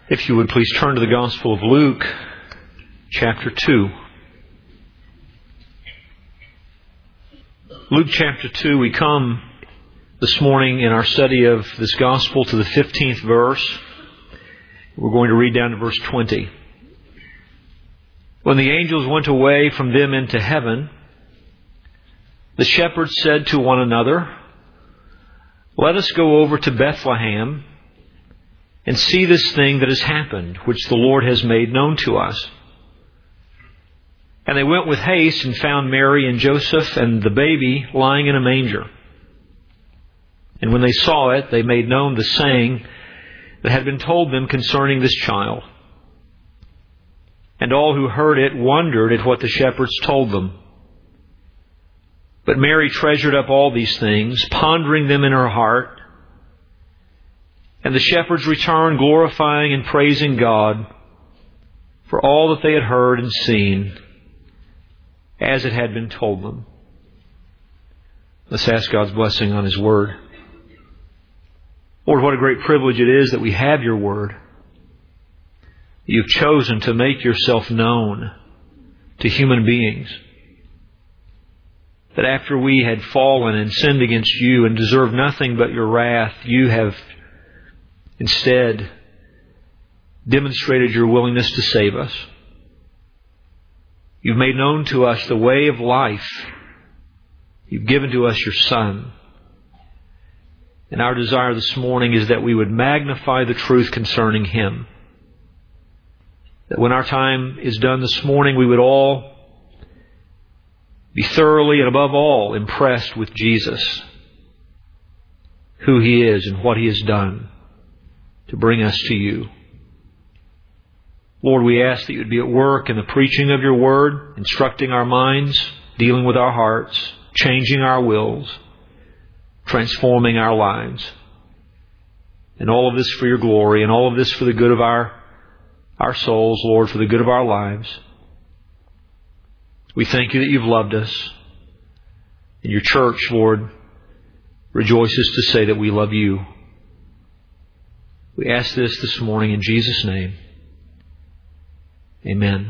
If you would please turn to the Gospel of Luke, chapter 2. Luke chapter 2, we come this morning in our study of this Gospel to the 15th verse. We're going to read down to verse 20. When the angels went away from them into heaven, the shepherds said to one another, "Let us go over to Bethlehem and see this thing that has happened, which the Lord has made known to us." And they went with haste and found Mary and Joseph and the baby lying in a manger. And when they saw it, they made known the saying that had been told them concerning this child. And all who heard it wondered at what the shepherds told them. But Mary treasured up all these things, pondering them in her heart. And the shepherds returned, glorifying and praising God for all that they had heard and seen, as it had been told them. Let's ask God's blessing on His Word. Lord, what a great privilege it is that we have Your Word. You've chosen to make Yourself known to human beings. That after we had fallen and sinned against You and deserved nothing but Your wrath, You have instead demonstrated Your willingness to save us. You've made known to us the way of life. You've given to us Your Son. And our desire this morning is that we would magnify the truth concerning Him. That when our time is done this morning, we would all be thoroughly and above all impressed with Jesus, who He is and what He has done to bring us to You. Lord, we ask that You would be at work in the preaching of Your Word, instructing our minds, dealing with our hearts, changing our wills, transforming our lives. And all of this for Your glory, and all of this for the good of our souls, Lord, for the good of our lives. We thank You that You've loved us. And Your church, Lord, rejoices to say that we love You. We ask this morning in Jesus' name. Amen.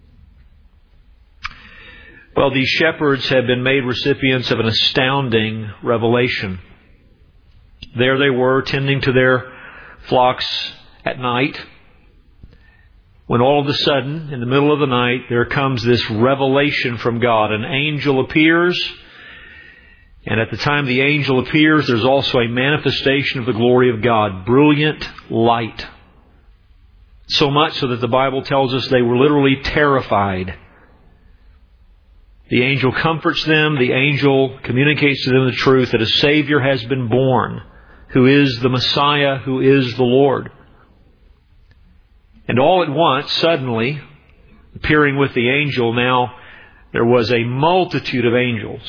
Well, these shepherds have been made recipients of an astounding revelation. There they were, tending to their flocks at night, when all of a sudden, in the middle of the night, there comes this revelation from God. An angel appears, and at the time the angel appears, there's also a manifestation of the glory of God. Brilliant light. So much so that the Bible tells us they were literally terrified. The angel comforts them. The angel communicates to them the truth that a Savior has been born, who is the Messiah, who is the Lord. And all at once, suddenly, appearing with the angel, now there was a multitude of angels.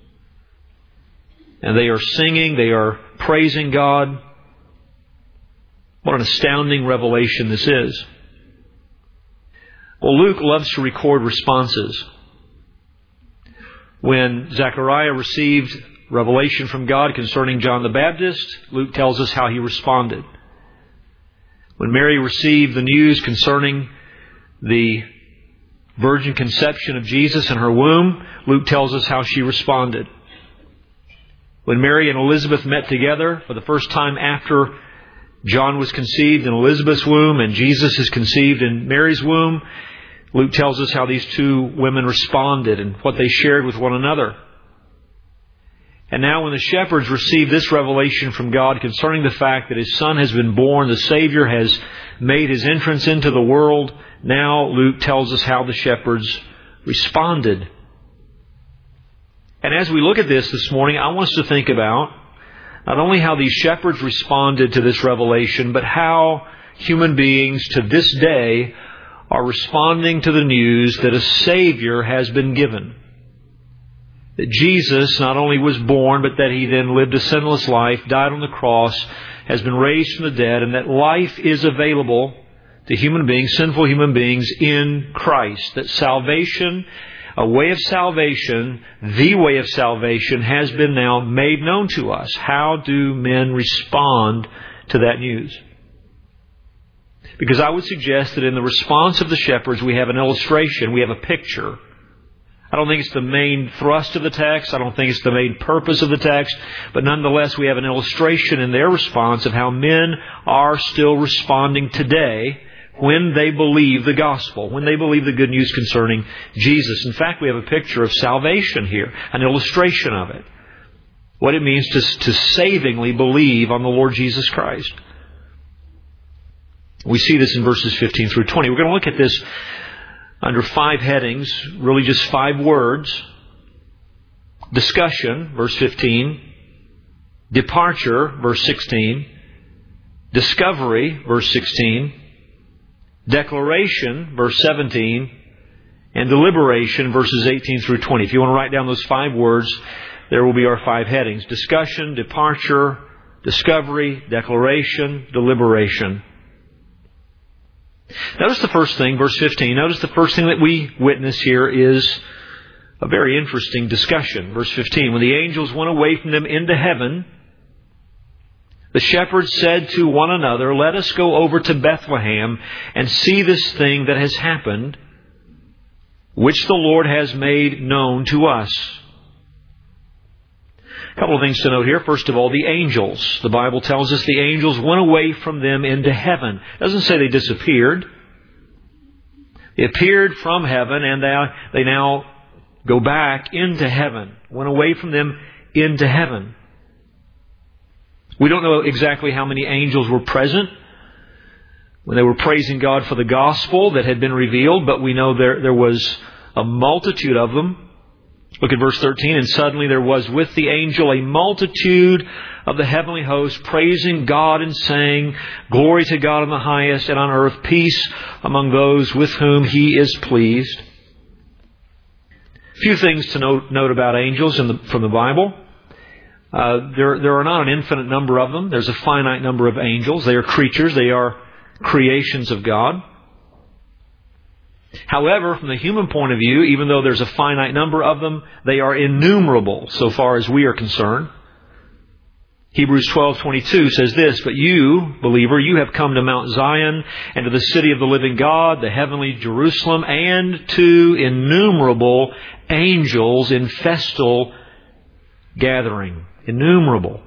And they are singing, they are praising God. What an astounding revelation this is. Well, Luke loves to record responses. When Zechariah received revelation from God concerning John the Baptist, Luke tells us how he responded. When Mary received the news concerning the virgin conception of Jesus in her womb, Luke tells us how she responded. When Mary and Elizabeth met together for the first time after John was conceived in Elizabeth's womb and Jesus is conceived in Mary's womb, Luke tells us how these two women responded and what they shared with one another. And now when the shepherds receive this revelation from God concerning the fact that His Son has been born, the Savior has made His entrance into the world, now Luke tells us how the shepherds responded. And as we look at this morning, I want us to think about not only how these shepherds responded to this revelation, but how human beings to this day are responding to the news that a Savior has been given. That Jesus not only was born, but that He then lived a sinless life, died on the cross, has been raised from the dead, and that life is available to human beings, sinful human beings, in Christ. That salvation, a way of salvation, the way of salvation, has been now made known to us. How do men respond to that news? Because I would suggest that in the response of the shepherds, we have an illustration, we have a picture. I don't think it's the main thrust of the text. I don't think it's the main purpose of the text. But nonetheless, we have an illustration in their response of how men are still responding today when they believe the gospel, when they believe the good news concerning Jesus. In fact, we have a picture of salvation here, an illustration of it. What it means to savingly believe on the Lord Jesus Christ. We see this in verses 15 through 20. We're going to look at this under 5 headings, really just 5 words. Discussion, verse 15. Departure, verse 16. Discovery, verse 16. Declaration, verse 17. And deliberation, verses 18 through 20. If you want to write down those 5 words, there will be our 5 headings. Discussion, departure, discovery, declaration, deliberation. Notice the first thing, verse 15. Notice the first thing that we witness here is a very interesting discussion. Verse 15. When the angels went away from them into heaven, the shepherds said to one another, "Let us go over to Bethlehem and see this thing that has happened, which the Lord has made known to us." A couple of things to note here. First of all, the angels. The Bible tells us the angels went away from them into heaven. It doesn't say they disappeared. They appeared from heaven and they now go back into heaven. Went away from them into heaven. We don't know exactly how many angels were present when they were praising God for the gospel that had been revealed, but we know there was a multitude of them. Look at verse 13. And suddenly there was with the angel a multitude of the heavenly host praising God and saying, "Glory to God in the highest, and on earth peace among those with whom He is pleased." A few things to note about angels from the Bible. There are not an infinite number of them. There's a finite number of angels. They are creatures. They are creations of God. However, from the human point of view, even though there's a finite number of them, they are innumerable so far as we are concerned. Hebrews 12:22 says this, "But you, believer, you have come to Mount Zion and to the city of the living God, the heavenly Jerusalem, and to innumerable angels in festal gathering." Innumerable.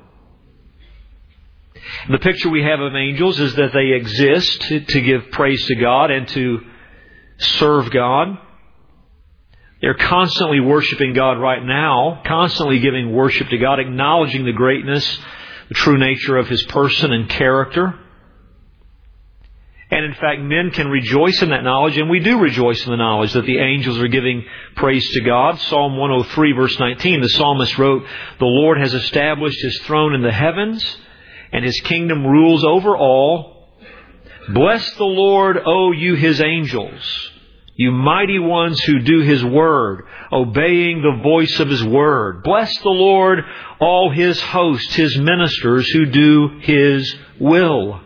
The picture we have of angels is that they exist to give praise to God and to serve God. They're constantly worshiping God right now, constantly giving worship to God, acknowledging the greatness, the true nature of His person and character. And in fact, men can rejoice in that knowledge, and we do rejoice in the knowledge that the angels are giving praise to God. Psalm 103, verse 19, the psalmist wrote, "The Lord has established His throne in the heavens, and His kingdom rules over all. Bless the Lord, O you His angels, you mighty ones who do His word, obeying the voice of His word. Bless the Lord, all His hosts, His ministers who do His will."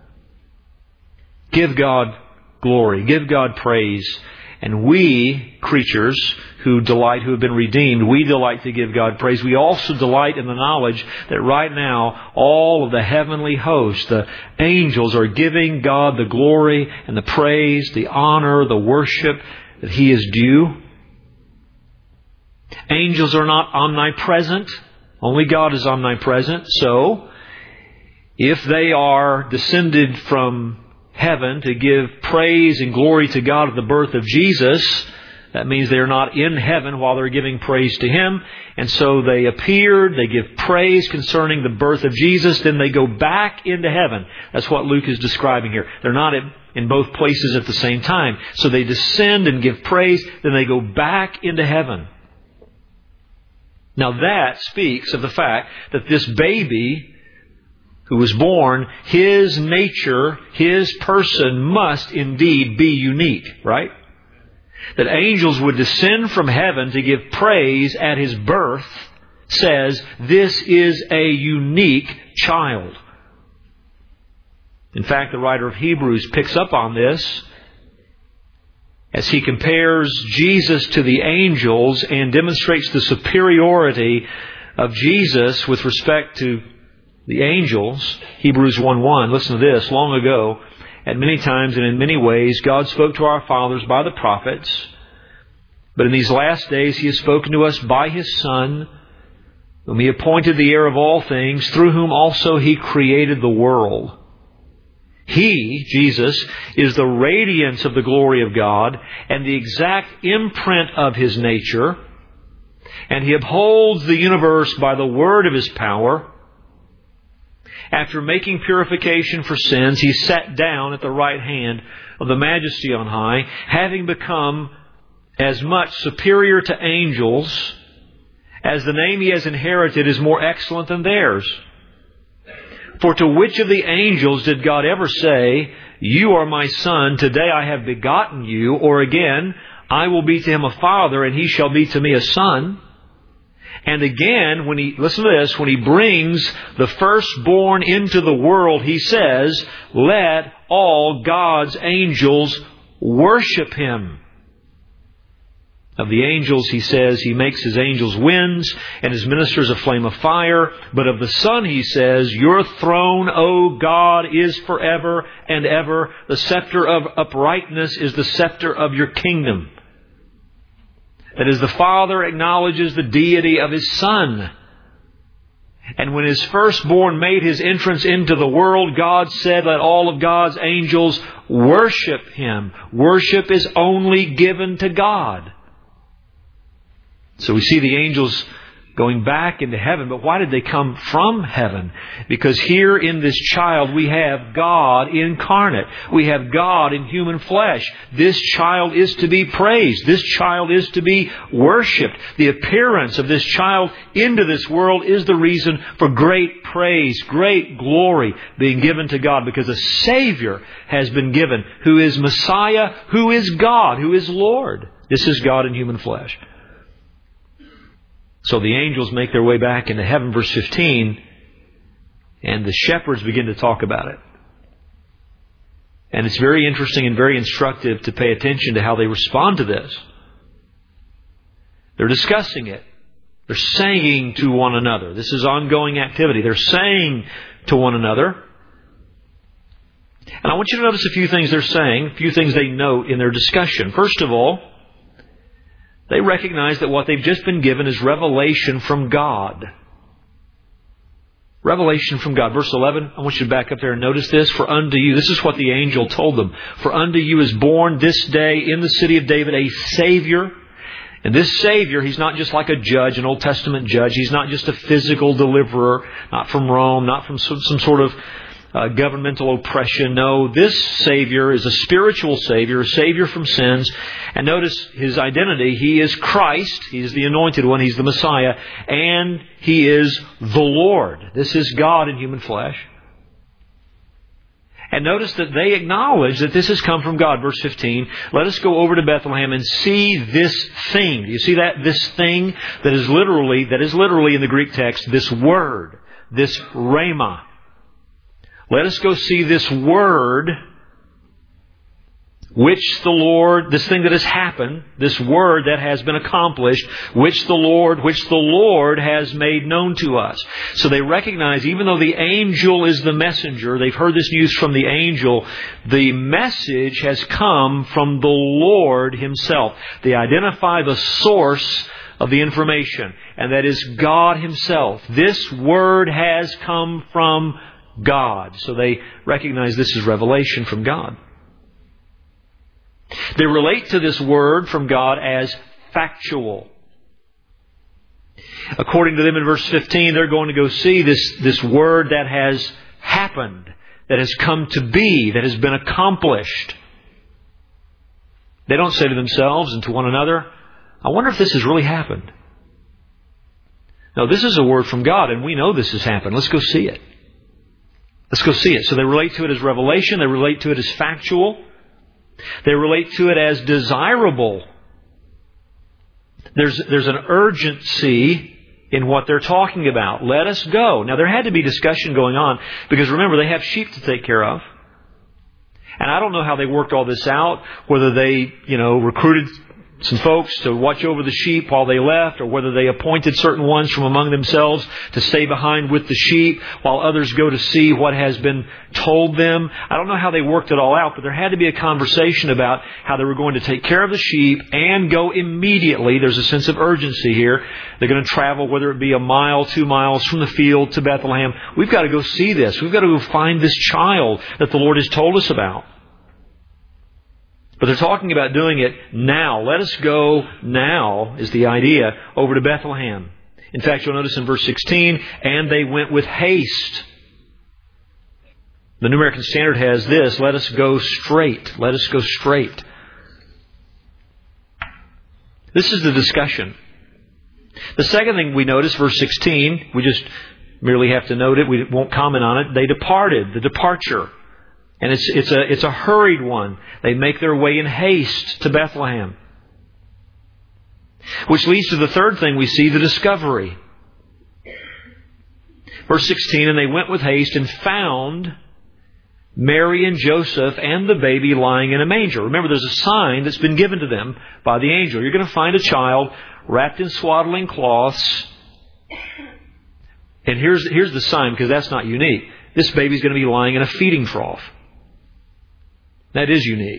Give God glory, give God praise. And we, creatures who have been redeemed, we delight to give God praise. We also delight in the knowledge that right now, all of the heavenly hosts, the angels, are giving God the glory and the praise, the honor, the worship that He is due. Angels are not omnipresent. Only God is omnipresent. So, if they are descended from heaven to give praise and glory to God at the birth of Jesus, that means they're not in heaven while they're giving praise to Him. And so they appeared, they give praise concerning the birth of Jesus, then they go back into heaven. That's what Luke is describing here. They're not in both places at the same time. So they descend and give praise, then they go back into heaven. Now that speaks of the fact that this baby who was born, his nature, his person must indeed be unique, right? That angels would descend from heaven to give praise at His birth says this is a unique child. In fact, the writer of Hebrews picks up on this as he compares Jesus to the angels and demonstrates the superiority of Jesus with respect to the angels. Hebrews 1:1, listen to this. "Long ago, At many times and in many ways, God spoke to our fathers by the prophets. But in these last days, He has spoken to us by His Son, whom He appointed the heir of all things, through whom also He created the world. He, Jesus, is the radiance of the glory of God and the exact imprint of His nature, and He upholds the universe by the word of His power. After making purification for sins, He sat down at the right hand of the Majesty on high, having become as much superior to angels as the name He has inherited is more excellent than theirs. For to which of the angels did God ever say, "You are my Son, today I have begotten you," or again, "I will be to him a father, and he shall be to me a son"? And again, listen to this, when He brings the firstborn into the world, He says, "Let all God's angels worship Him." Of the angels, He says, He makes His angels winds and His ministers a flame of fire. But of the Son, He says, "Your throne, O God, is forever and ever. The scepter of uprightness is the scepter of your kingdom." That is, the Father acknowledges the deity of His Son. And when His firstborn made His entrance into the world, God said, "Let all of God's angels worship Him." Worship is only given to God. So we see the angels going back into heaven. But why did they come from heaven? Because here in this child we have God incarnate. We have God in human flesh. This child is to be praised. This child is to be worshipped. The appearance of this child into this world is the reason for great praise, great glory being given to God, because a Savior has been given who is Messiah, who is God, who is Lord. This is God in human flesh. So the angels make their way back into heaven, verse 15, and the shepherds begin to talk about it. And it's very interesting and very instructive to pay attention to how they respond to this. They're discussing it. They're saying to one another. This is ongoing activity. They're saying to one another. And I want you to notice a few things they're saying, a few things they note in their discussion. First of all, they recognize that what they've just been given is revelation from God. Revelation from God. Verse 11, I want you to back up there and notice this. "For unto you," this is what the angel told them, "For unto you is born this day in the city of David a Savior." And this Savior, He's not just like a judge, an Old Testament judge. He's not just a physical deliverer, not from Rome, not from some sort of governmental oppression. No, this Savior is a spiritual Savior, a Savior from sins. And notice His identity. He is Christ. He is the Anointed One. He's the Messiah. And He is the Lord. This is God in human flesh. And notice that they acknowledge that this has come from God. Verse 15, "Let us go over to Bethlehem and see this thing." Do you see that? This thing that is literally in the Greek text, this word, this rhema. Let us go see this word, which the Lord, this thing that has happened, this word that has been accomplished, which the Lord has made known to us. So they recognize, even though the angel is the messenger, they've heard this news from the angel, the message has come from the Lord Himself. They identify the source of the information, and that is God Himself. This word has come from God. So they recognize this is revelation from God. They relate to this word from God as factual. According to them in verse 15, they're going to go see this word that has happened, that has come to be, that has been accomplished. They don't say to themselves and to one another, "I wonder if this has really happened." No, this is a word from God, and we know this has happened. Let's go see it. Let's go see it. So they relate to it as revelation. They relate to it as factual. They relate to it as desirable. There's an urgency in what they're talking about. Let us go. Now, there had to be discussion going on, because remember, they have sheep to take care of. And I don't know how they worked all this out, whether they, recruited some folks to watch over the sheep while they left, or whether they appointed certain ones from among themselves to stay behind with the sheep while others go to see what has been told them. I don't know how they worked it all out, but there had to be a conversation about how they were going to take care of the sheep and go immediately. There's a sense of urgency here. They're going to travel, whether it be a mile, 2 miles from the field to Bethlehem. We've got to go see this. We've got to go find this child that the Lord has told us about. But they're talking about doing it now. Let us go now, is the idea, over to Bethlehem. In fact, you'll notice in verse 16, and they went with haste. The New American Standard has this, let us go straight. Let us go straight. This is the discussion. The second thing we notice, verse 16, we just merely have to note it. We won't comment on it. They departed, the departure. And it's a hurried one. They make their way in haste to Bethlehem. Which leads to the third thing we see, the discovery. Verse 16, and they went with haste and found Mary and Joseph and the baby lying in a manger. Remember, there's a sign that's been given to them by the angel. You're going to find a child wrapped in swaddling cloths. And here's the sign, because that's not unique. This baby's going to be lying in a feeding trough. That is unique.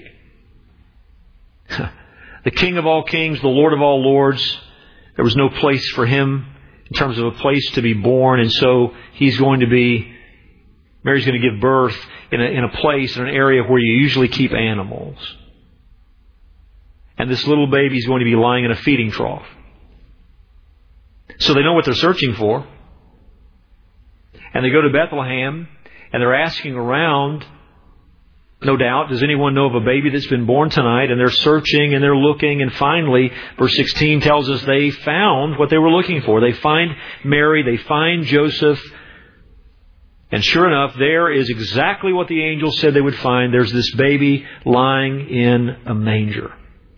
The King of all kings, the Lord of all lords, there was no place for Him in terms of a place to be born, and so Mary's going to give birth in a place, in an area where you usually keep animals. And this little baby's going to be lying in a feeding trough. So they know what they're searching for. And they go to Bethlehem, and they're asking around, no doubt, does anyone know of a baby that's been born tonight? And they're searching and they're looking. And finally, verse 16 tells us they found what they were looking for. They find Mary. They find Joseph. And sure enough, there is exactly what the angel said they would find. There's this baby lying in a manger.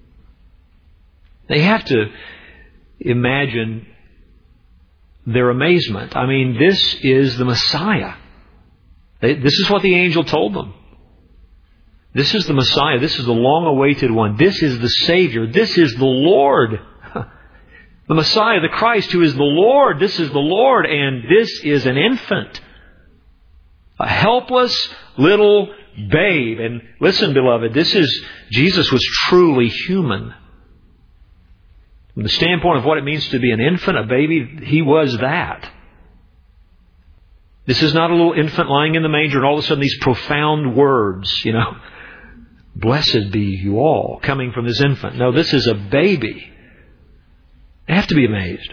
They have to imagine their amazement. I mean, this is the Messiah. This is what the angel told them. This is the Messiah. This is the long-awaited one. This is the Savior. This is the Lord. The Messiah, the Christ, who is the Lord. This is the Lord. And this is an infant. A helpless little babe. And listen, beloved, Jesus was truly human. From the standpoint of what it means to be an infant, a baby, He was that. This is not a little infant lying in the manger and all of a sudden these profound words, blessed be you all, coming from this infant. No, this is a baby. They have to be amazed.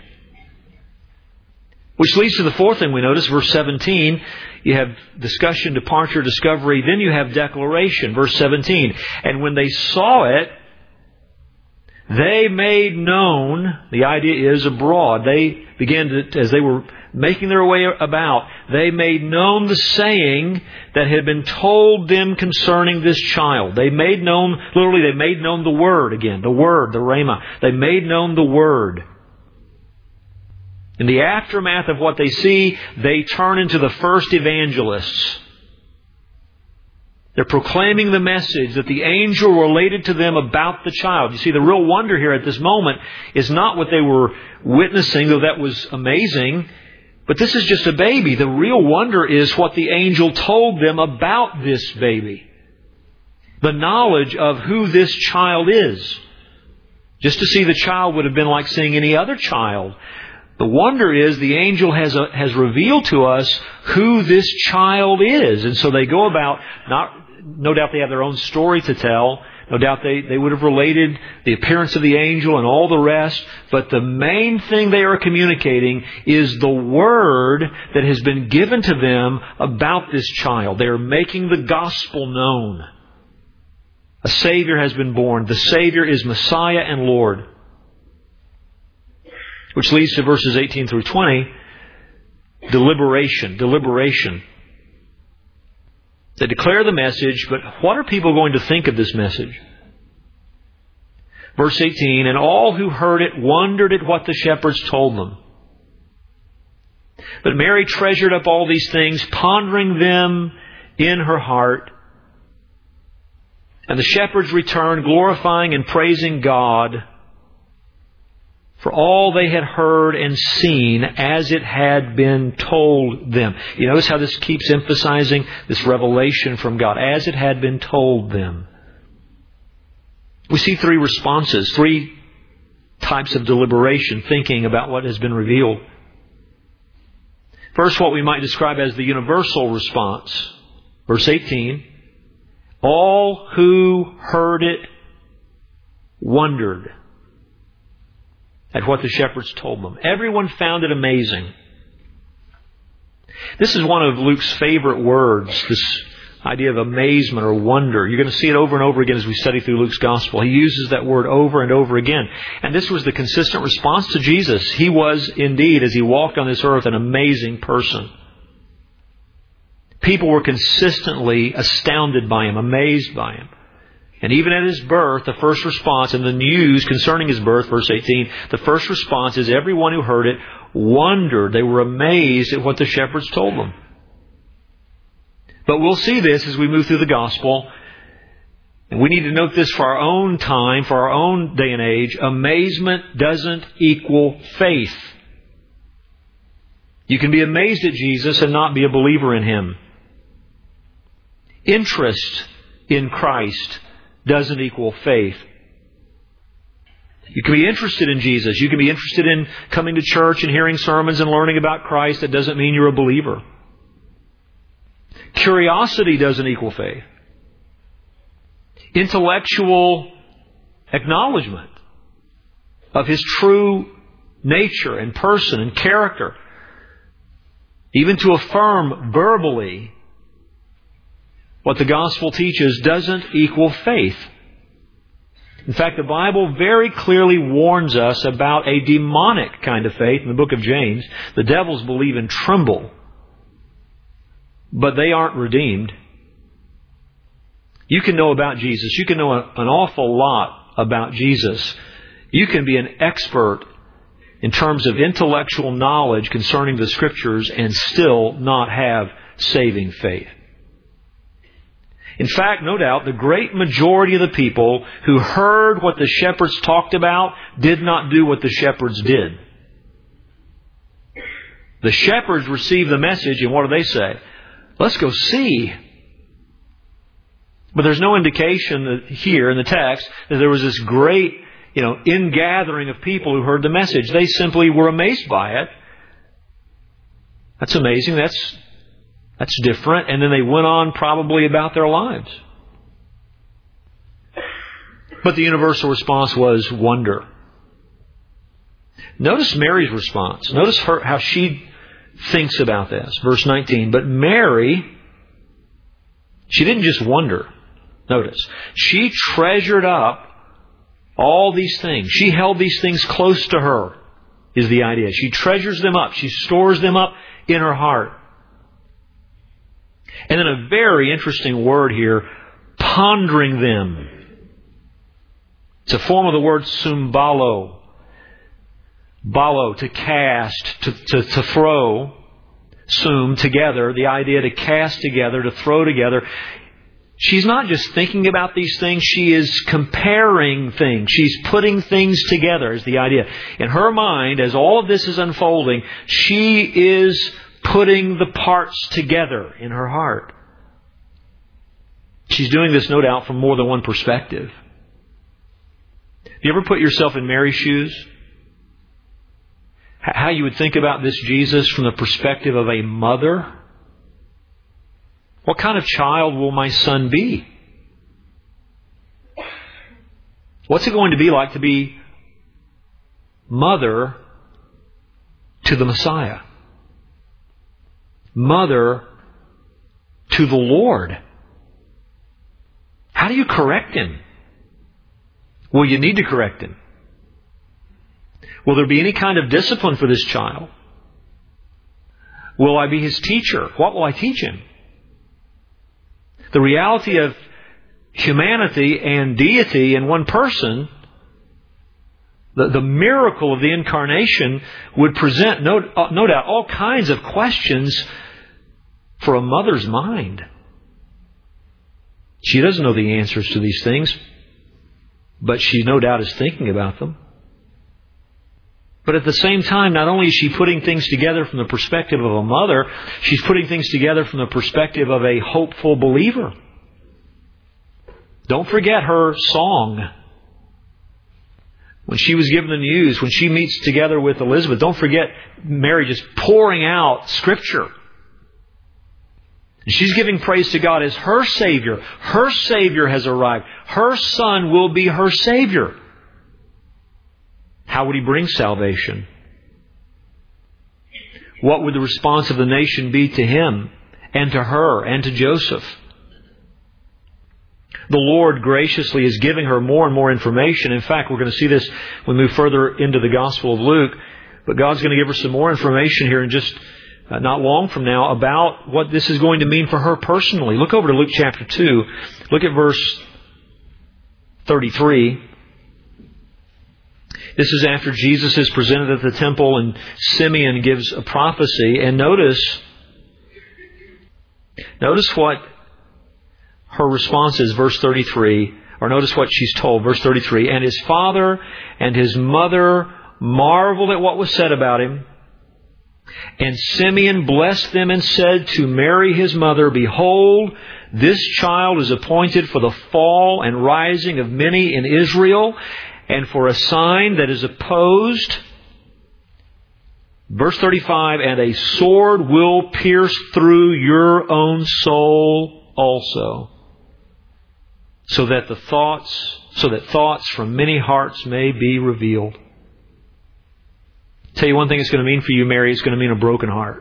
Which leads to the fourth thing we notice, verse 17. You have discussion, departure, discovery. Then you have declaration, verse 17. And when they saw it, they made known, the idea is abroad. They began to, as they were making their way about, they made known the saying that had been told them concerning this child. They made known, literally they made known the Word again. The Word, the Rhema. They made known the Word. In the aftermath of what they see, they turn into the first evangelists. They're proclaiming the message that the angel related to them about the child. You see, the real wonder here at this moment is not what they were witnessing, though that was amazing, but this is just a baby. The real wonder is what the angel told them about this baby. The knowledge of who this child is. Just to see the child would have been like seeing any other child. The wonder is the angel has revealed to us who this child is. And so they go about, no doubt they have their own story to tell. No doubt they would have related the appearance of the angel and all the rest. But the main thing they are communicating is the word that has been given to them about this child. They are making the gospel known. A Savior has been born. The Savior is Messiah and Lord. Which leads to verses 18 through 20. Deliberation. They declare the message, but what are people going to think of this message? Verse 18, and all who heard it wondered at what the shepherds told them. But Mary treasured up all these things, pondering them in her heart. And the shepherds returned, glorifying and praising God for all they had heard and seen as it had been told them. You notice how this keeps emphasizing this revelation from God, as it had been told them. We see three responses, three types of deliberation, thinking about what has been revealed. First, what we might describe as the universal response. Verse 18, all who heard it wondered at what the shepherds told them. Everyone found it amazing. This is one of Luke's favorite words, this idea of amazement or wonder. You're going to see it over and over again as we study through Luke's Gospel. He uses that word over and over again. And this was the consistent response to Jesus. He was indeed, as He walked on this earth, an amazing person. People were consistently astounded by Him, amazed by Him. And even at His birth, the first response in the news concerning His birth, verse 18, the first response is everyone who heard it wondered. They were amazed at what the shepherds told them. But we'll see this as we move through the Gospel. And we need to note this for our own time, for our own day and age. Amazement doesn't equal faith. You can be amazed at Jesus and not be a believer in Him. Interest in Christ doesn't equal faith. You can be interested in Jesus. You can be interested in coming to church and hearing sermons and learning about Christ. That doesn't mean you're a believer. Curiosity doesn't equal faith. Intellectual acknowledgement of His true nature and person and character, even to affirm verbally what the gospel teaches, doesn't equal faith. In fact, the Bible very clearly warns us about a demonic kind of faith. In the book of James, the devils believe and tremble, but they aren't redeemed. You can know about Jesus. You can know an awful lot about Jesus. You can be an expert in terms of intellectual knowledge concerning the Scriptures and still not have saving faith. In fact, no doubt, the great majority of the people who heard what the shepherds talked about did not do what the shepherds did. The shepherds received the message, and what do they say? Let's go see. But there's no indication that here in the text that there was this great, ingathering of people who heard the message. They simply were amazed by it. That's amazing. That's different. And then they went on probably about their lives. But the universal response was wonder. Notice Mary's response. Notice how she thinks about this. Verse 19. But Mary, she didn't just wonder. Notice. She treasured up all these things. She held these things close to her, is the idea. She treasures them up. She stores them up in her heart. And then a very interesting word here, pondering them. It's a form of the word sumbalo. Balo, to cast, to throw. Sum, together. The idea to cast together, to throw together. She's not just thinking about these things, she is comparing things. She's putting things together, is the idea. In her mind, as all of this is unfolding, she is putting the parts together in her heart. She's doing this, no doubt, from more than one perspective. Have you ever put yourself in Mary's shoes? How you would think about this Jesus from the perspective of a mother? What kind of child will my son be? What's it going to be like to be mother to the Messiah? Mother to the Lord. How do you correct him? Well, you need to correct him. Will there be any kind of discipline for this child? Will I be his teacher? What will I teach him? The reality of humanity and deity in one person, the miracle of the incarnation, would present, no doubt, all kinds of questions for a mother's mind. She doesn't know the answers to these things, but she no doubt is thinking about them. But at the same time, not only is she putting things together from the perspective of a mother, she's putting things together from the perspective of a hopeful believer. Don't forget her song. When she was given the news, when she meets together with Elizabeth, don't forget Mary just pouring out Scripture. She's giving praise to God as her Savior. Her Savior has arrived. Her Son will be her Savior. How would He bring salvation? What would the response of the nation be to Him and to her and to Joseph? The Lord graciously is giving her more and more information. In fact, we're going to see this when we move further into the Gospel of Luke. But God's going to give her some more information here in just not long from now about what this is going to mean for her personally. Look over to Luke chapter 2. Look at verse 33. This is after Jesus is presented at the temple and Simeon gives a prophecy. And notice what her response is, verse 33. Or notice what she's told, verse 33. And his father and his mother marveled at what was said about him. And Simeon blessed them and said to Mary his mother, Behold, this child is appointed for the fall and rising of many in Israel, and for a sign that is opposed. Verse 35, and a sword will pierce through your own soul also, so that thoughts from many hearts may be revealed. Tell you one thing it's going to mean for you, Mary, it's going to mean a broken heart.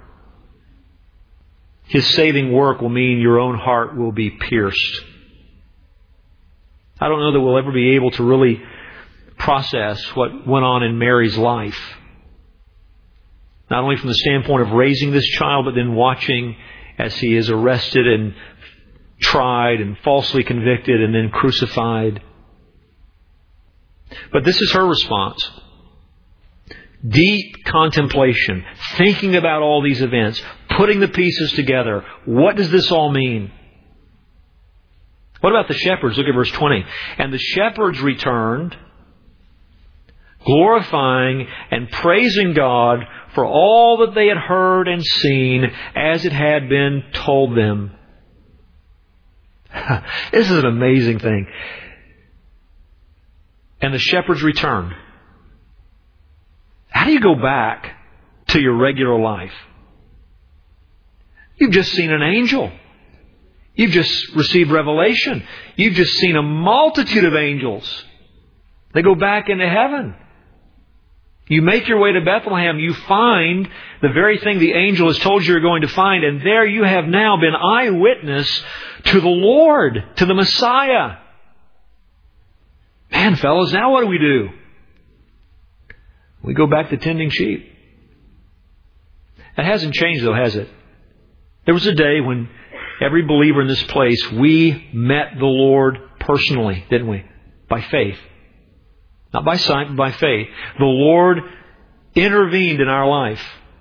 His saving work will mean your own heart will be pierced. I don't know that we'll ever be able to really process what went on in Mary's life. Not only from the standpoint of raising this child, but then watching as he is arrested and tried and falsely convicted and then crucified. But this is her response. Deep contemplation, thinking about all these events, putting the pieces together. What does this all mean? What about the shepherds? Look at verse 20. And the shepherds returned, glorifying and praising God for all that they had heard and seen as it had been told them. This is an amazing thing. And the shepherds returned. How do you go back to your regular life? You've just seen an angel. You've just received revelation. You've just seen a multitude of angels. They go back into heaven. You make your way to Bethlehem. You find the very thing the angel has told you you're going to find. And there you have now been eyewitness to the Lord, to the Messiah. Man, fellas, now what do we do? We go back to tending sheep. That hasn't changed though, has it? There was a day when every believer in this place, we met the Lord personally, didn't we? By faith. Not by sight, but by faith. The Lord intervened in our life.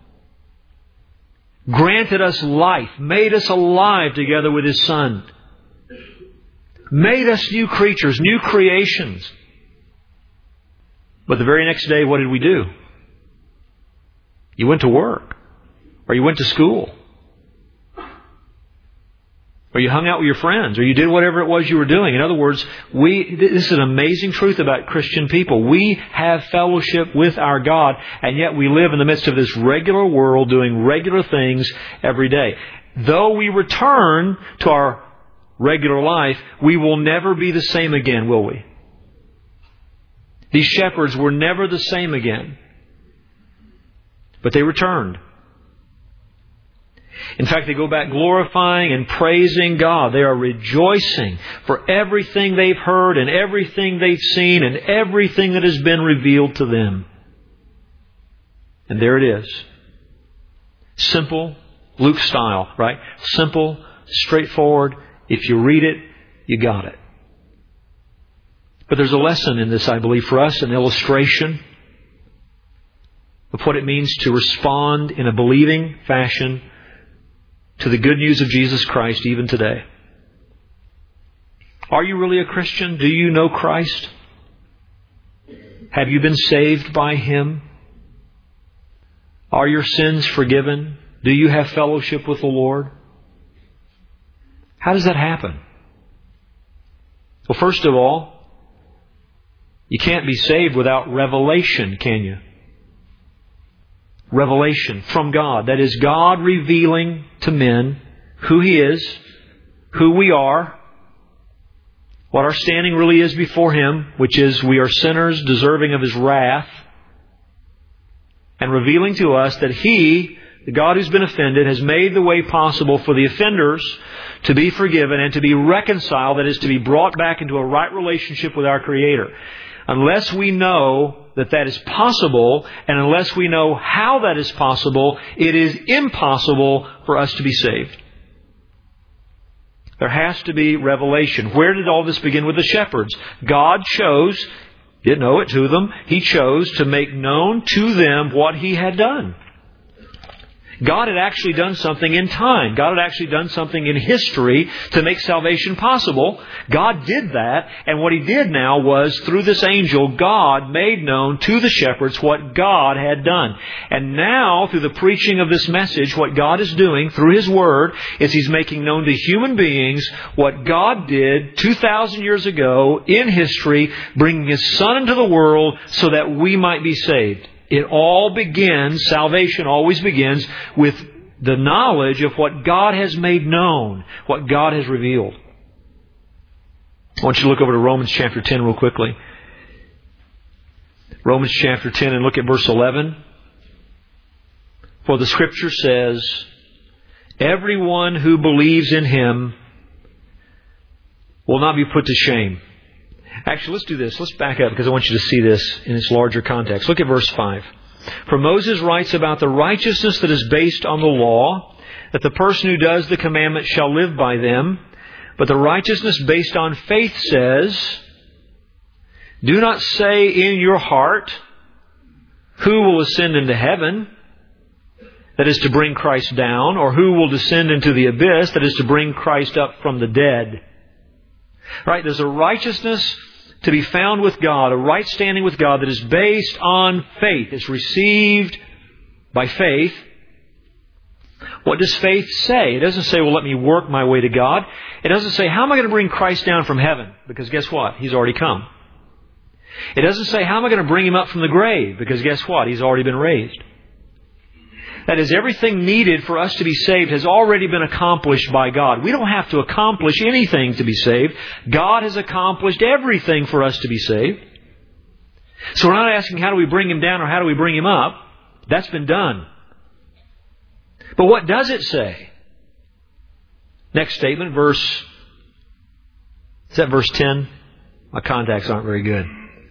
Granted us life. Made us alive together with His Son. Made us new creatures, new creations. But the very next day, what did we do? You went to work. Or you went to school. Or you hung out with your friends. Or you did whatever it was you were doing. In other words, this is an amazing truth about Christian people. We have fellowship with our God, and yet we live in the midst of this regular world doing regular things every day. Though we return to our regular life, we will never be the same again, will we? These shepherds were never the same again. But they returned. In fact, they go back glorifying and praising God. They are rejoicing for everything they've heard and everything they've seen and everything that has been revealed to them. And there it is. Simple, Luke style, right? Simple, straightforward. If you read it, you got it. But there's a lesson in this, I believe, for us, an illustration of what it means to respond in a believing fashion to the good news of Jesus Christ even today. Are you really a Christian? Do you know Christ? Have you been saved by Him? Are your sins forgiven? Do you have fellowship with the Lord? How does that happen? Well, first of all, you can't be saved without revelation, can you? Revelation from God. That is God revealing to men who He is, who we are, what our standing really is before Him, which is we are sinners deserving of His wrath, and revealing to us that He, the God who's been offended, has made the way possible for the offenders to be forgiven and to be reconciled, that is, to be brought back into a right relationship with our Creator. Unless we know that that is possible, and unless we know how that is possible, it is impossible for us to be saved. There has to be revelation. Where did all this begin? With the shepherds. God chose, didn't owe it to them, He chose to make known to them what He had done. God had actually done something in time. God had actually done something in history to make salvation possible. God did that, and what He did now was, through this angel, God made known to the shepherds what God had done. And now, through the preaching of this message, what God is doing through His Word is He's making known to human beings what God did 2,000 years ago in history, bringing His Son into the world so that we might be saved. It all begins, salvation always begins, with the knowledge of what God has made known, what God has revealed. I want you to look over to Romans chapter 10 real quickly. Romans chapter 10 and look at verse 11. For the Scripture says, everyone who believes in Him will not be put to shame. Actually, let's do this. Let's back up because I want you to see this in its larger context. Look at verse 5. For Moses writes about the righteousness that is based on the law, that the person who does the commandments shall live by them. But the righteousness based on faith says, do not say in your heart, who will ascend into heaven? That is to bring Christ down. Or who will descend into the abyss? That is to bring Christ up from the dead. Right? There's a righteousness to be found with God, a right standing with God that is based on faith. It's received by faith. What does faith say? It doesn't say, well, let me work my way to God. It doesn't say, how am I going to bring Christ down from heaven? Because guess what? He's already come. It doesn't say, how am I going to bring Him up from the grave? Because guess what? He's already been raised. That is, everything needed for us to be saved has already been accomplished by God. We don't have to accomplish anything to be saved. God has accomplished everything for us to be saved. So we're not asking how do we bring Him down or how do we bring Him up. That's been done. But what does it say? Next statement, is that verse 10? My contacts aren't very good.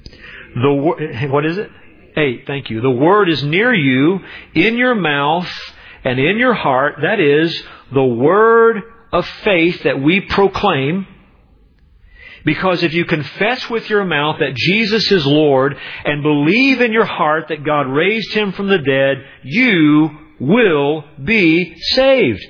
What is it? 8, thank you. The Word is near you, in your mouth and in your heart. That is, the Word of faith that we proclaim. Because if you confess with your mouth that Jesus is Lord and believe in your heart that God raised Him from the dead, you will be saved.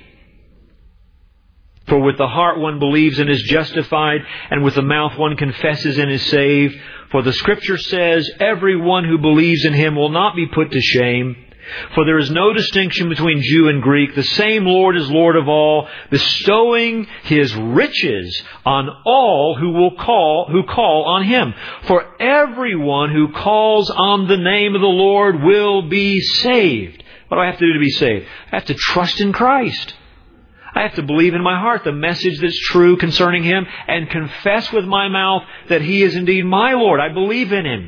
For with the heart one believes and is justified, and with the mouth one confesses and is saved. For the Scripture says, everyone who believes in Him will not be put to shame. For there is no distinction between Jew and Greek. The same Lord is Lord of all, bestowing His riches on all who call on Him. For everyone who calls on the name of the Lord will be saved. What do I have to do to be saved? I have to trust in Christ. I have to believe in my heart the message that's true concerning Him and confess with my mouth that He is indeed my Lord. I believe in Him.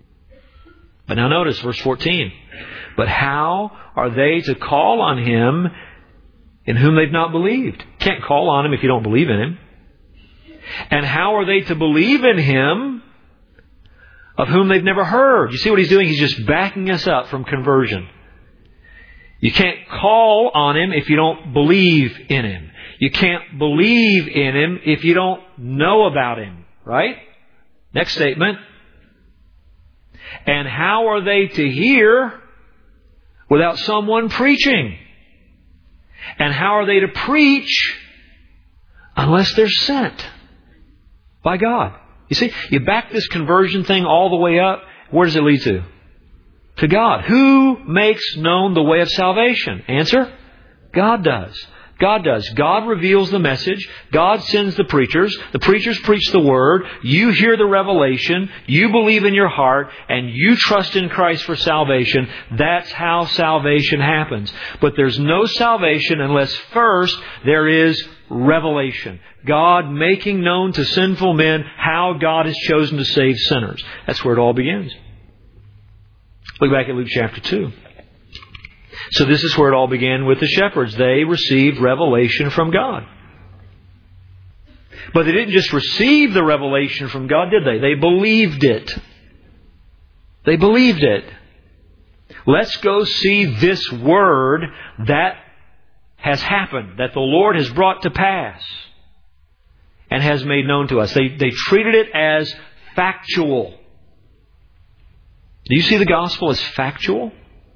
But now notice verse 14. But how are they to call on Him in whom they've not believed? You can't call on Him if you don't believe in Him. And how are they to believe in Him of whom they've never heard? You see what He's doing? He's just backing us up from conversion. You can't call on Him if you don't believe in Him. You can't believe in Him if you don't know about Him. Right? Next statement. And how are they to hear without someone preaching? And how are they to preach unless they're sent by God? You see, you back this conversion thing all the way up. Where does it lead to? to God. Who makes known the way of salvation? Answer, God does. God does. God reveals the message. God sends the preachers. The preachers preach the Word. You hear the revelation. You believe in your heart. And you trust in Christ for salvation. That's how salvation happens. But there's no salvation unless first there is revelation. God making known to sinful men how God has chosen to save sinners. That's where it all begins. Look back at Luke chapter 2. So this is where it all began with the shepherds. They received revelation from God. But they didn't just receive the revelation from God, did they? They believed it. They believed it. Let's go see this Word that has happened, that the Lord has brought to pass and has made known to us. They treated it as factual. Do you see the gospel as factual?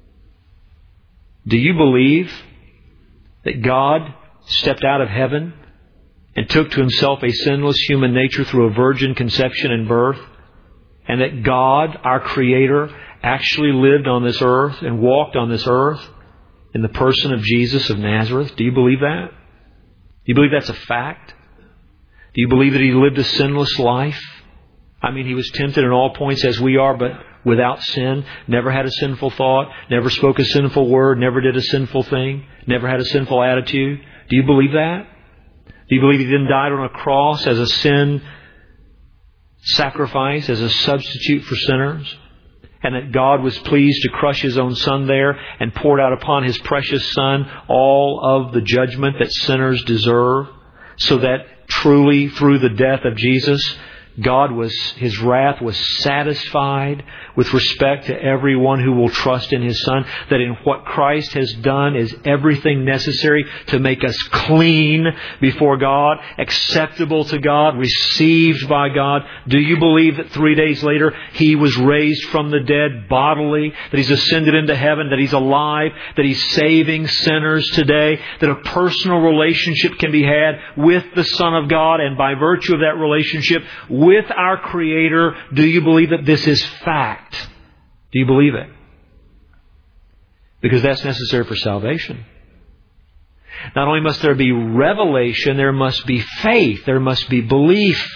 Do you believe that God stepped out of heaven and took to Himself a sinless human nature through a virgin conception and birth? And that God, our Creator, actually lived on this earth and walked on this earth in the person of Jesus of Nazareth? Do you believe that? Do you believe that's a fact? Do you believe that He lived a sinless life? I mean, He was tempted in all points as we are, but without sin, never had a sinful thought, never spoke a sinful word, never did a sinful thing, never had a sinful attitude. Do you believe that? Do you believe He then died on a cross as a sin sacrifice, as a substitute for sinners? And that God was pleased to crush His own Son there and poured out upon His precious Son all of the judgment that sinners deserve, so that truly through the death of Jesus, His wrath was satisfied with respect to everyone who will trust in His Son. That in what Christ has done is everything necessary to make us clean before God, acceptable to God, received by God. Do you believe that 3 days later He was raised from the dead bodily, that He's ascended into heaven, that He's alive, that He's saving sinners today, that a personal relationship can be had with the Son of God, and by virtue of that relationship with our Creator? Do you believe that this is fact? Do you believe it? Because that's necessary for salvation. Not only must there be revelation, there must be faith, there must be belief.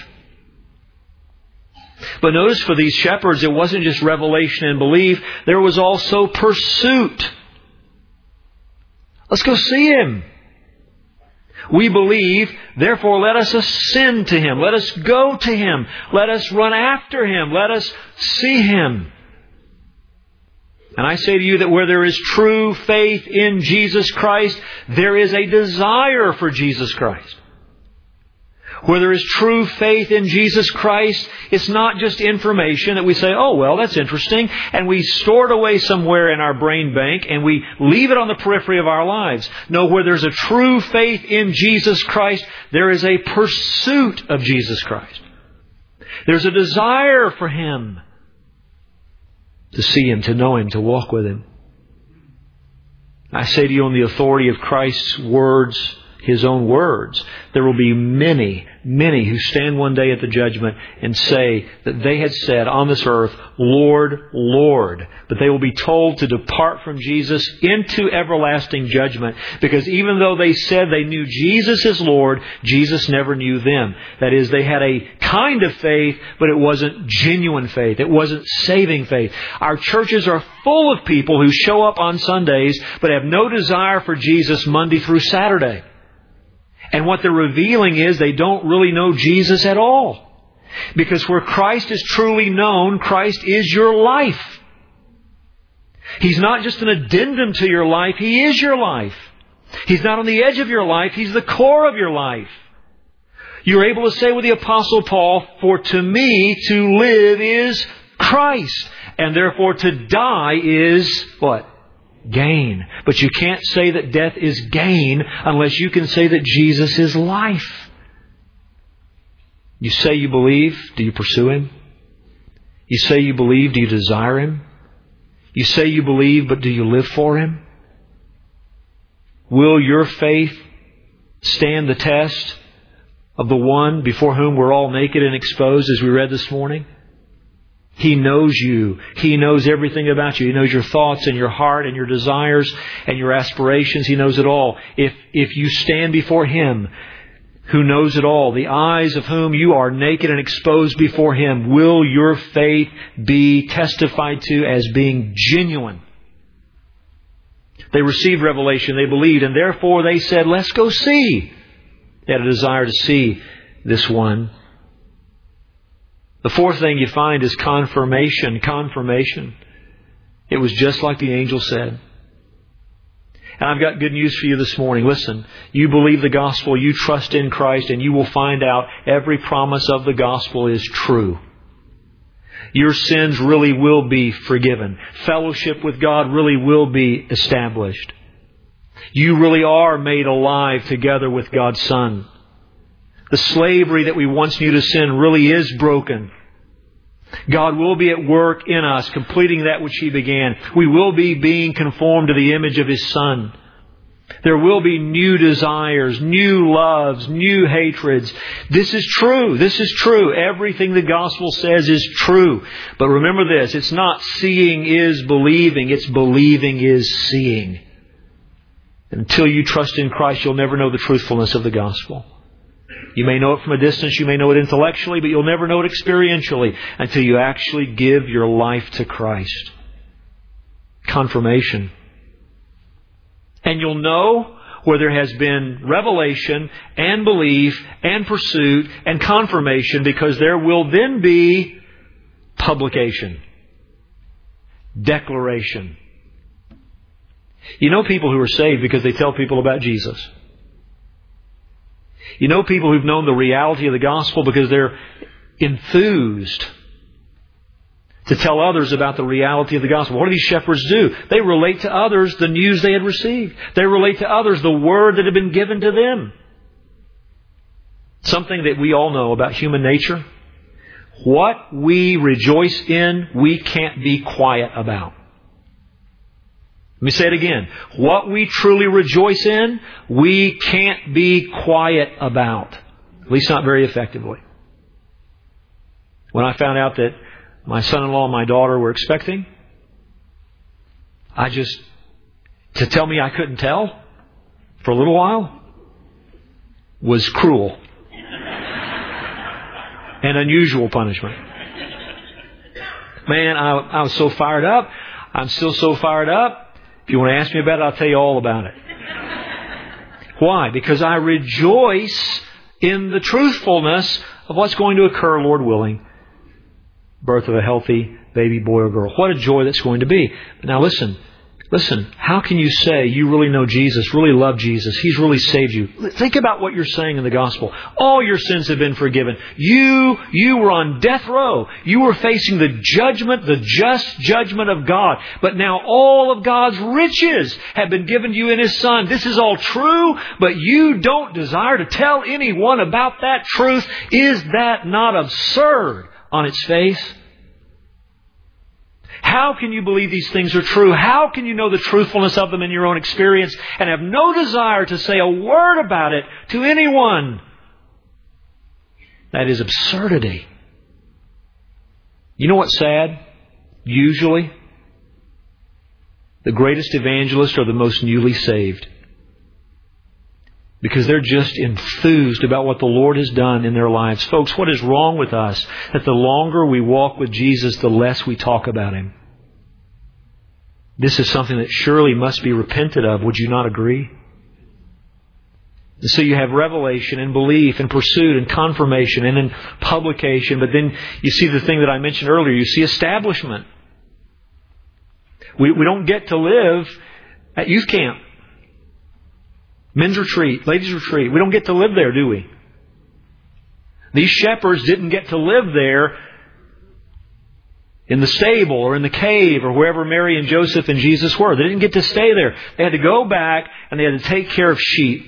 But notice for these shepherds, it wasn't just revelation and belief, there was also pursuit. Let's go see Him. We believe, therefore let us ascend to Him. Let us go to Him. Let us run after Him. Let us see Him. And I say to you that where there is true faith in Jesus Christ, there is a desire for Jesus Christ. Where there is true faith in Jesus Christ, it's not just information that we say, oh, well, that's interesting, and we store it away somewhere in our brain bank and we leave it on the periphery of our lives. No, where there's a true faith in Jesus Christ, there is a pursuit of Jesus Christ. There's a desire for Him, to see Him, to know Him, to walk with Him. I say to you on the authority of Christ's words, His own words, there will be many who stand one day at the judgment and say that they had said on this earth, Lord, Lord. But they will be told to depart from Jesus into everlasting judgment, because even though they said they knew Jesus as Lord, Jesus never knew them. That is, they had a kind of faith, but it wasn't genuine faith. It wasn't saving faith. Our churches are full of people who show up on Sundays but have no desire for Jesus Monday through Saturday. And what they're revealing is they don't really know Jesus at all. Because where Christ is truly known, Christ is your life. He's not just an addendum to your life, He is your life. He's not on the edge of your life, He's the core of your life. You're able to say with the Apostle Paul, for to me to live is Christ, and therefore to die is what? Gain. But you can't say that death is gain unless you can say that Jesus is life. You say you believe, do you pursue Him? You say you believe, do you desire Him? You say you believe, but do you live for Him? Will your faith stand the test of the one before whom we're all naked and exposed, as we read this morning? He knows you. He knows everything about you. He knows your thoughts and your heart and your desires and your aspirations. He knows it all. If you stand before Him, who knows it all, the eyes of whom you are naked and exposed before Him, will your faith be testified to as being genuine? They received revelation, they believed, and therefore they said, let's go see. They had a desire to see this one. The fourth thing you find is confirmation. Confirmation. It was just like the angel said. And I've got good news for you this morning. Listen, you believe the gospel, you trust in Christ, and you will find out every promise of the gospel is true. Your sins really will be forgiven. Fellowship with God really will be established. You really are made alive together with God's Son. The slavery that we once knew to sin really is broken. God will be at work in us, completing that which He began. We will be being conformed to the image of His Son. There will be new desires, new loves, new hatreds. This is true. This is true. Everything the gospel says is true. But remember this, it's not seeing is believing, it's believing is seeing. Until you trust in Christ, you'll never know the truthfulness of the gospel. You may know it from a distance, you may know it intellectually, but you'll never know it experientially until you actually give your life to Christ. Confirmation. And you'll know where there has been revelation and belief and pursuit and confirmation, because there will then be publication, declaration. You know people who are saved because they tell people about Jesus. You know people who've known the reality of the gospel because they're enthused to tell others about the reality of the gospel. What do these shepherds do? They relate to others the news they had received. They relate to others the word that had been given to them. Something that we all know about human nature. What we rejoice in, we can't be quiet about. Let me say it again. What we truly rejoice in, we can't be quiet about. At least not very effectively. When I found out that my son-in-law and my daughter were expecting, to tell me I couldn't tell for a little while was cruel and unusual punishment. Man, I was so fired up. I'm still so fired up. If you want to ask me about it, I'll tell you all about it. Why? Because I rejoice in the truthfulness of what's going to occur, Lord willing. Birth of a healthy baby boy or girl. What a joy that's going to be. Now listen. How can you say you really know Jesus, really love Jesus, He's really saved you? Think about what you're saying in the gospel. All your sins have been forgiven. You were on death row. You were facing the judgment, the just judgment of God. But now all of God's riches have been given to you in His Son. This is all true, but you don't desire to tell anyone about that truth. Is that not absurd on its face? How can you believe these things are true? How can you know the truthfulness of them in your own experience and have no desire to say a word about it to anyone? That is absurdity. You know what's sad? Usually, the greatest evangelists are the most newly saved. Because they're just enthused about what the Lord has done in their lives. Folks, what is wrong with us? That the longer we walk with Jesus, the less we talk about Him. This is something that surely must be repented of. Would you not agree? And so you have revelation and belief and pursuit and confirmation and in publication. But then you see the thing that I mentioned earlier. You see establishment. We don't get to live at youth camp. Men's retreat, ladies' retreat. We don't get to live there, do we? These shepherds didn't get to live there in the stable or in the cave or wherever Mary and Joseph and Jesus were. They didn't get to stay there. They had to go back and they had to take care of sheep.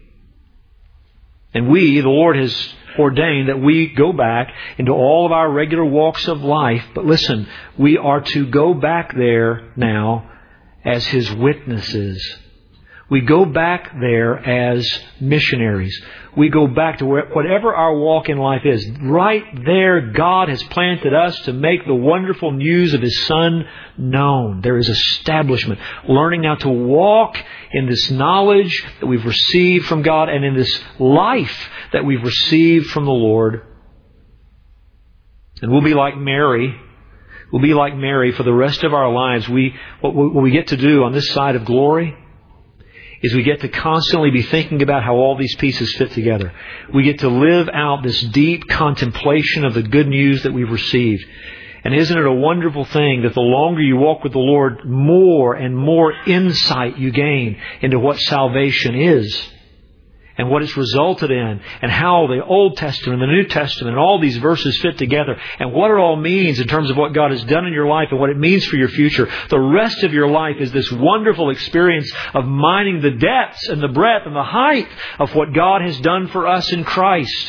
And the Lord has ordained that we go back into all of our regular walks of life. But listen, we are to go back there now as His witnesses. We go back there as missionaries. We go back to whatever our walk in life is. Right there, God has planted us to make the wonderful news of His Son known. There is establishment. Learning now to walk in this knowledge that we've received from God and in this life that we've received from the Lord. And we'll be like Mary. We'll be like Mary for the rest of our lives. What we get to do on this side of glory is we get to constantly be thinking about how all these pieces fit together. We get to live out this deep contemplation of the good news that we've received. And isn't it a wonderful thing that the longer you walk with the Lord, more and more insight you gain into what salvation is and what it's resulted in, and how the Old Testament and the New Testament and all these verses fit together, and what it all means in terms of what God has done in your life and what it means for your future. The rest of your life is this wonderful experience of mining the depths and the breadth and the height of what God has done for us in Christ.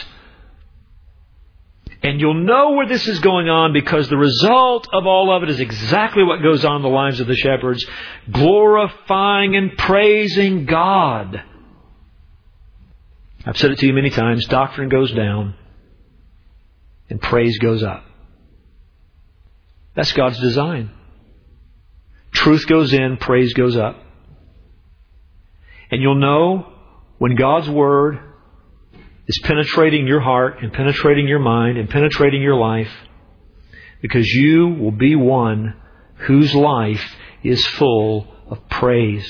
And you'll know where this is going on, because the result of all of it is exactly what goes on in the lives of the shepherds: glorifying and praising God. I've said it to you many times. Doctrine goes down and praise goes up. That's God's design. Truth goes in, praise goes up. And you'll know when God's Word is penetrating your heart and penetrating your mind and penetrating your life, because you will be one whose life is full of praise.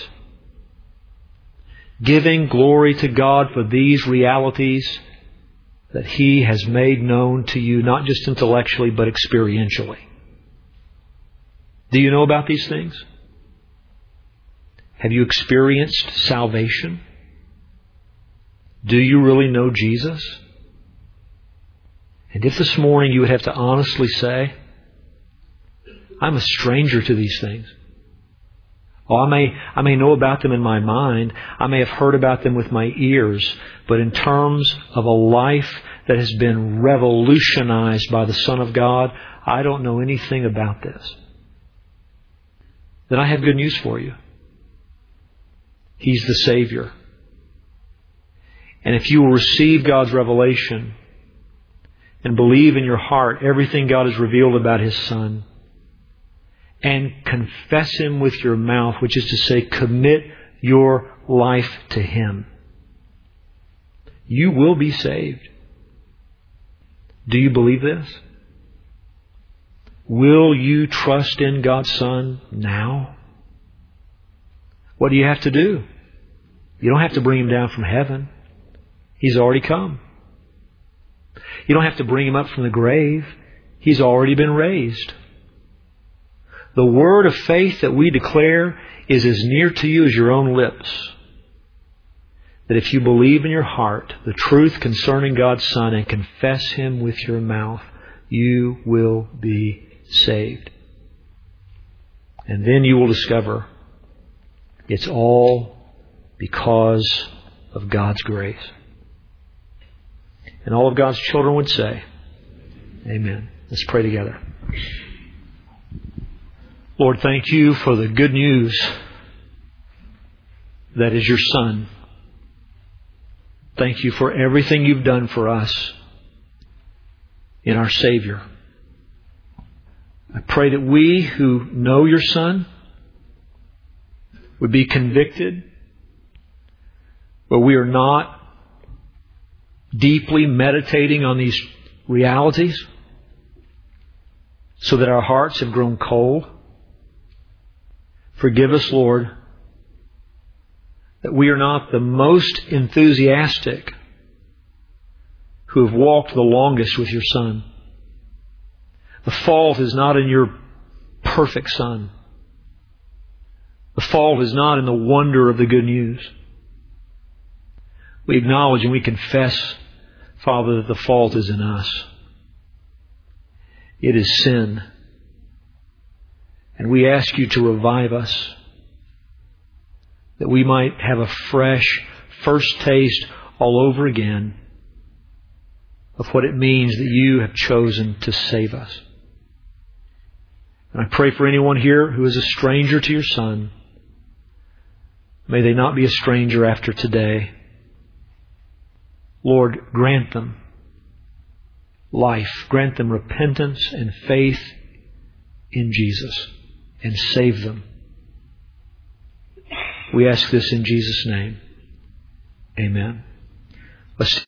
Giving glory to God for these realities that He has made known to you, not just intellectually, but experientially. Do you know about these things? Have you experienced salvation? Do you really know Jesus? And if this morning you would have to honestly say, I'm a stranger to these things. Oh, I may know about them in my mind. I may have heard about them with my ears. But in terms of a life that has been revolutionized by the Son of God, I don't know anything about this. Then I have good news for you. He's the Savior. And if you will receive God's revelation and believe in your heart everything God has revealed about His Son, and confess Him with your mouth, which is to say, commit your life to Him, you will be saved. Do you believe this? Will you trust in God's Son now? What do you have to do? You don't have to bring Him down from heaven. He's already come. You don't have to bring Him up from the grave. He's already been raised. The word of faith that we declare is as near to you as your own lips. That if you believe in your heart the truth concerning God's Son and confess Him with your mouth, you will be saved. And then you will discover it's all because of God's grace. And all of God's children would say, Amen. Let's pray together. Lord, thank You for the good news that is Your Son. Thank You for everything You've done for us in our Savior. I pray that we who know Your Son would be convicted, but we are not deeply meditating on these realities, so that our hearts have grown cold. Forgive us, Lord, that we are not the most enthusiastic who have walked the longest with Your Son. The fault is not in Your perfect Son. The fault is not in the wonder of the good news. We acknowledge and we confess, Father, that the fault is in us. It is sin. And we ask You to revive us, that we might have a fresh first taste all over again of what it means that You have chosen to save us. And I pray for anyone here who is a stranger to Your Son. May they not be a stranger after today. Lord, grant them life. Grant them repentance and faith in Jesus, and save them. We ask this in Jesus' name. Amen. Let's